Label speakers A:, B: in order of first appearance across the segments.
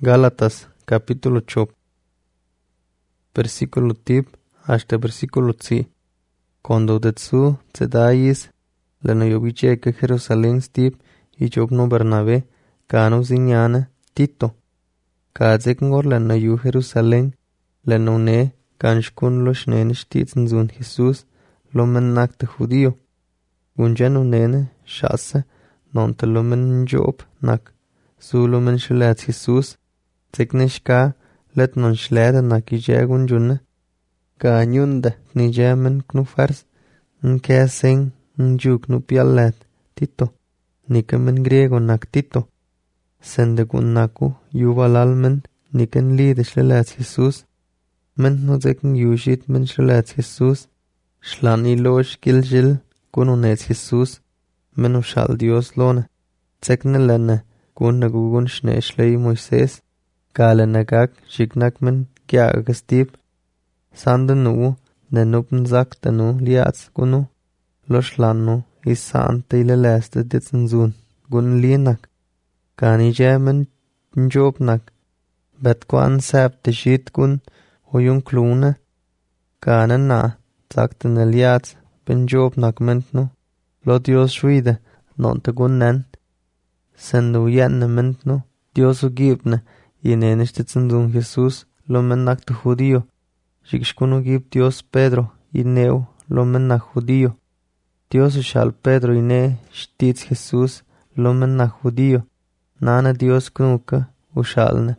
A: Gálatas, capítulo 8, versículo tip hasta versículo tsi. Cuando detsu tsedayis, leno yobiche que Jerusalén stip y jobno Bernabé, cano zinyana Tito. Kadzekngor leno yu Jerusalén, leno ne kanshkun lo shnene shtitzen zun Jesus, lo men nakte judío. Gunjanu nene shase, non te lo men job nak, su lo men shulet Jesus, teknishka let non shlede nak ije gunjunne. Ka nyunda ni jamen knufars, nke sing njuk nu pialet Tito, nikamen griego nak Tito. Sende gun naku yuvalalmen niken lide shlelet Jesus, men no zeken yushit men shlelet Jesus, shlan ilosh giljil gununet Jesus, men ushal Dios lone, zekne lene gun nagugun shne shlei Moises, gale nagak shiknak men kiagastib, sande nu ne nupen sakte nu liats gunu, lo shlannu isante ile leste ditzenzun gun linak, kani jemen njobnak, bet kwan septe shit gun huyun klune, kane na sakte ne liats ben jobnak mentnu, lo Dios shuide non te gun nen, sendu yenne mentnu, Dios ugibne, yenene stitzenzun Jesus, lo menak te judío, shikshkunu gib Dios Pedro, ineu lo menak judío. Dios ushal Pedro ine shtitz Jesus, lo menak judío. Nana Dios knuka ushalne,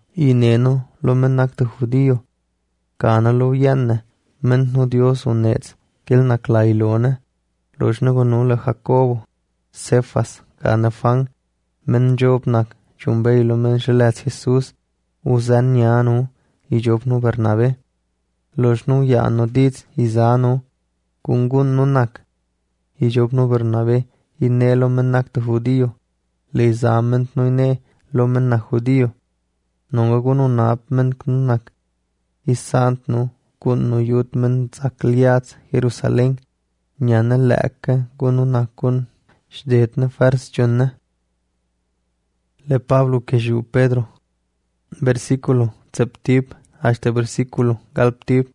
A: ineno lo menak te judío. Kana lo yenne, mentnu Dios unetz, kilnak lailone, loshne gonule Jacobo, Cefas, kana fang, men jobnak, chumbei lo men shelet Jesus, uzan yanu, y jobnu Bernabé. Loshnu yanu ditz izanu, kungun nunak, y jobnu Bernabé, ine lo menak te judío. Le izament no ine lo menak judío. Nonga gunu nap men knunak, isant nu, kun nu yut men zakliats Jerusalén, nyane leke gunu nakun, shdetne fars junne. Le Pablo que ju Pedro, versículo septip hasta versículo galptip.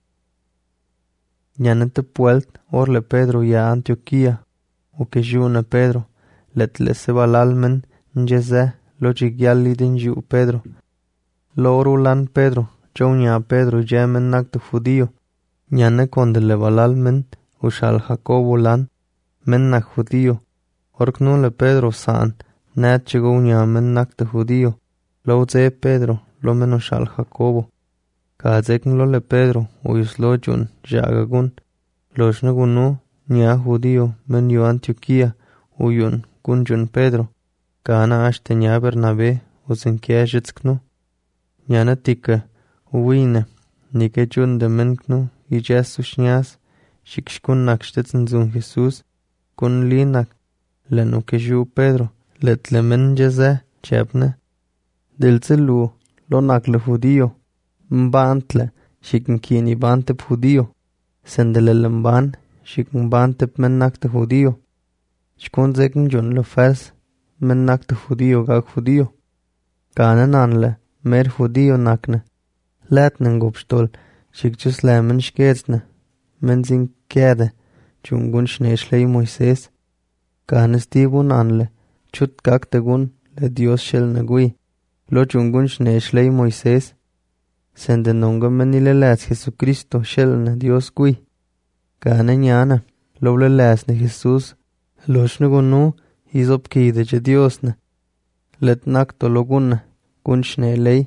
A: Nyanete puelt orle Pedro ya Antioquía, o que ju ne Pedro, let le sebalalmen njeze lo jigyali din ju Pedro. Lo orulan Pedro, jonya Pedro jemen nakte judío, nyane konde le balalmen ushal Jacobo lan, men nak judío. Orknu le Pedro san, net chigonya men nakte judío, lo ze Pedro, lo men ushal Jacobo. Kazekn lo le Pedro, uyus lo jun, jagagun, loshne gunu, nya judío, men yu Antioquía, uyun, gun jun Pedro. Kana ashte nya Bernabé, usen kieshitzknu. Nyana tika, uwine, nike jun de menknu, y Jesus nyas, shikshkun nak shtitzen zun Jesus, kun linak, lenu ke ju Pedro, let le men jeze, chepne. Dilze lu, lo nak le judío, mbantle, shikin kini bantep judío, sendele lemban, shikin bantep men nakte judío. Shkun zeken jun le fers, men nakte judío gag judío. Kane nanle, mer judío nakne. Letnen gubstol, shikjus lemen shketsne. Men zin kede, chungun shneshlei Moises. Kane stibun anle, chut gagte gun, le Dios shel negui. Lo chungun shneshlei Moises. Sende nonga menile les Jesucristo shelne Dios gui. Kane nyana, lo le lesne Jesus, loshne gunu, izop kide je Diosne. Let nakto lo gunne, gun shnelei.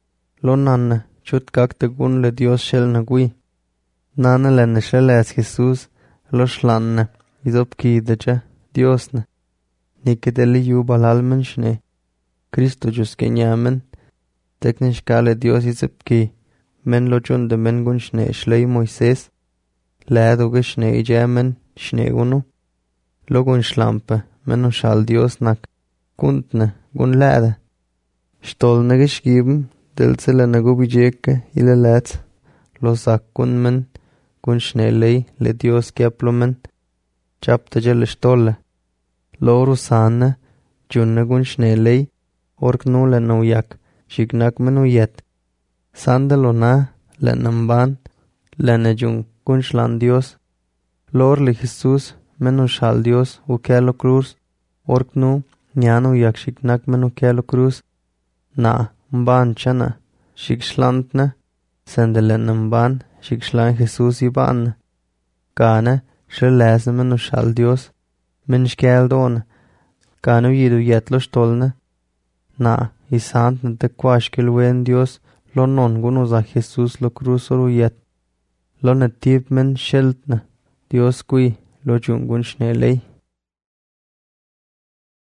A: Lo nanne, chut gagte gun le Dios shelne gui. Nane lenne sheles Jesus, lo shlanne, izop kide je Diosne. Nikedeli jubal almen shne. Cristo juske nyamen, teknishkale Dios izepki, men lo junde men gun shne shlei Moises, leduge shne ijemen shne gunu, lo gun shlampe, men ushal Dios nak, kuntne, gun lede. Stolne geschrieben, dilzele nagu bijeke ile letz, lo sakkun men, gun shne lei le Dios keplomen, chapte jele stolle, lo rusane, junne gun shne lei, orknu le nauyak, xignac menu yet. Sandalo na, lenam ban, lenajung kunchlan Dios. Lorli Jesus, menu shal Dios, ukelo cruz, orknu, nyanu yak xignac menu kelo cruz. Na, mban chana, xigslantna, sende lenam ban, xigshlan Jesus iban. Kane, shilese menu shal Dios, min shkeldon, kanu yidu yetlo stolne. Na, isant na te kwashkil wen Dios, lo non gunuza Jesus lo cruz oru yet. Lo netib men shiltna, Dios kui, lo jungun shnelei.